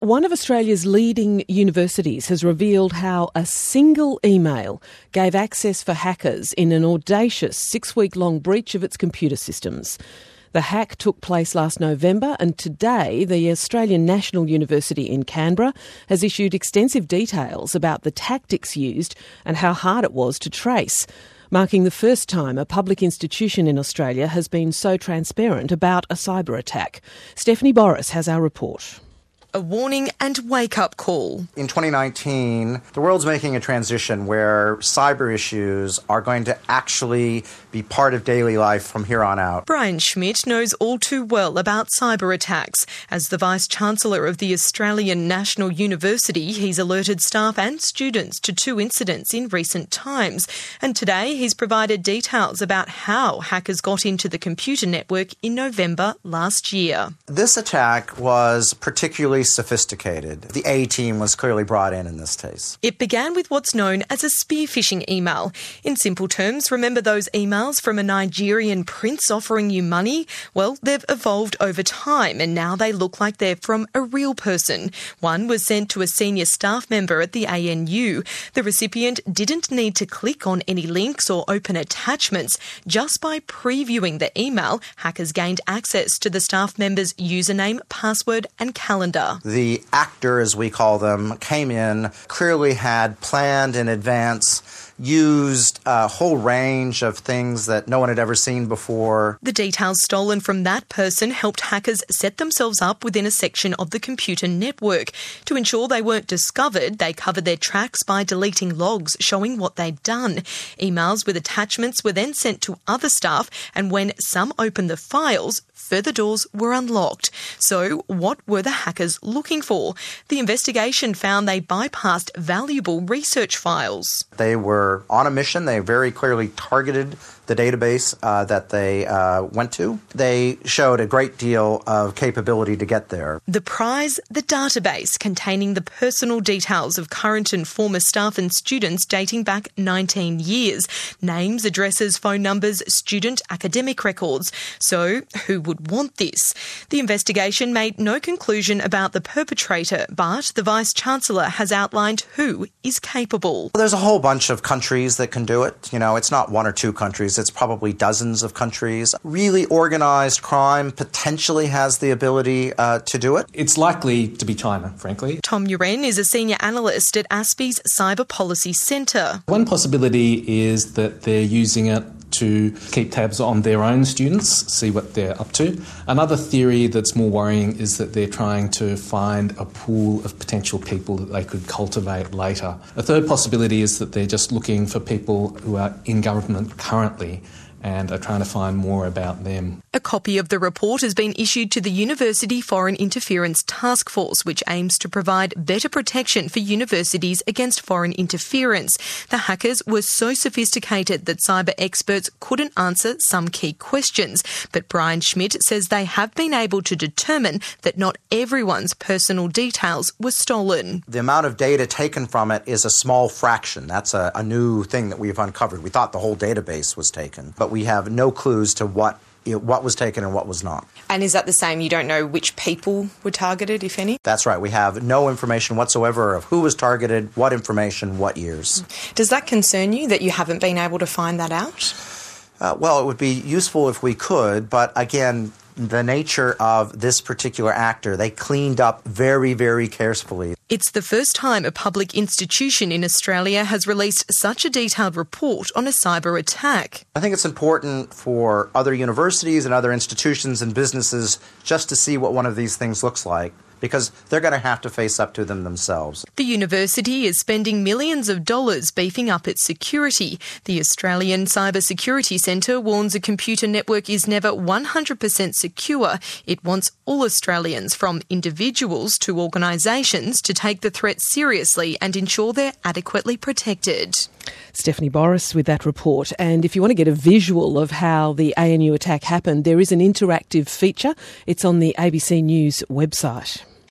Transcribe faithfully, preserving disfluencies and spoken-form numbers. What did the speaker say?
One of Australia's leading universities has revealed how a single email gave access for hackers in an audacious six-week-long breach of its computer systems. The hack took place last November, and today the Australian National University in Canberra has issued extensive details about the tactics used and how hard it was to trace, marking the first time a public institution in Australia has been so transparent about a cyber attack. Stephanie Boris has our report. A warning and wake-up call. In twenty nineteen, the world's making a transition where cyber issues are going to actually be part of daily life from here on out. Brian Schmidt knows all too well about cyber attacks. As the Vice-Chancellor of the Australian National University, he's alerted staff and students to two incidents in recent times. And today he's provided details about how hackers got into the computer network in November last year. This attack was particularly sophisticated. The A team was clearly brought in in this case. It began with what's known as a spear phishing email. In simple terms, remember those emails from a Nigerian prince offering you money? Well, they've evolved over time and now they look like they're from a real person. One was sent to a senior staff member at the A N U. The recipient didn't need to click on any links or open attachments. Just by previewing the email, hackers gained access to the staff member's username, password and calendar. The actor, as we call them, came in, clearly had planned in advance, used a whole range of things that no one had ever seen before. The details stolen from that person helped hackers set themselves up within a section of the computer network. To ensure they weren't discovered, they covered their tracks by deleting logs showing what they'd done. Emails with attachments were then sent to other staff, and when some opened the files, further doors were unlocked. So what were the hackers looking for? The investigation found they bypassed valuable research files. They were on a mission. They very clearly targeted the database uh, that they uh, went to. They showed a great deal of capability to get there. The prize, the database containing the personal details of current and former staff and students dating back nineteen years. Names, addresses, phone numbers, student academic records. So who would want this? The investigation made no conclusion about the perpetrator, but the Vice-Chancellor has outlined who is capable. Well, there's a whole bunch of countries that can do it. You know, it's not one or two countries. It's probably dozens of countries. Really organised crime potentially has the ability uh, to do it. It's likely to be China, frankly. Tom Uren is a senior analyst at ASPI's Cyber Policy Centre. One possibility is that they're using it to keep tabs on their own students, see what they're up to. Another theory that's more worrying is that they're trying to find a pool of potential people that they could cultivate later. A third possibility is that they're just looking for people who are in government currently and are trying to find more about them. A copy of the report has been issued to the University Foreign Interference Task Force, which aims to provide better protection for universities against foreign interference. The hackers were so sophisticated that cyber experts couldn't answer some key questions. But Brian Schmidt says they have been able to determine that not everyone's personal details were stolen. The amount of data taken from it is a small fraction. That's a, a new thing that we've uncovered. We thought the whole database was taken, but we have no clues to what you know, what was taken and what was not. And is that the same? You don't know which people were targeted, if any? That's right. We have no information whatsoever of who was targeted, what information, what years. Does that concern you that you haven't been able to find that out? Uh, well, it would be useful if we could, but again, the nature of this particular actor, they cleaned up very, very carefully. It's the first time a public institution in Australia has released such a detailed report on a cyber attack. I think it's important for other universities and other institutions and businesses just to see what one of these things looks like, because they're going to have to face up to them themselves. The university is spending millions of dollars beefing up its security. The Australian Cyber Security Centre warns a computer network is never one hundred percent secure. It wants all Australians, from individuals to organisations, to take the threat seriously and ensure they're adequately protected. Stephanie Boris with that report. And if you want to get a visual of how the A N U attack happened, there is an interactive feature. It's on the A B C News website.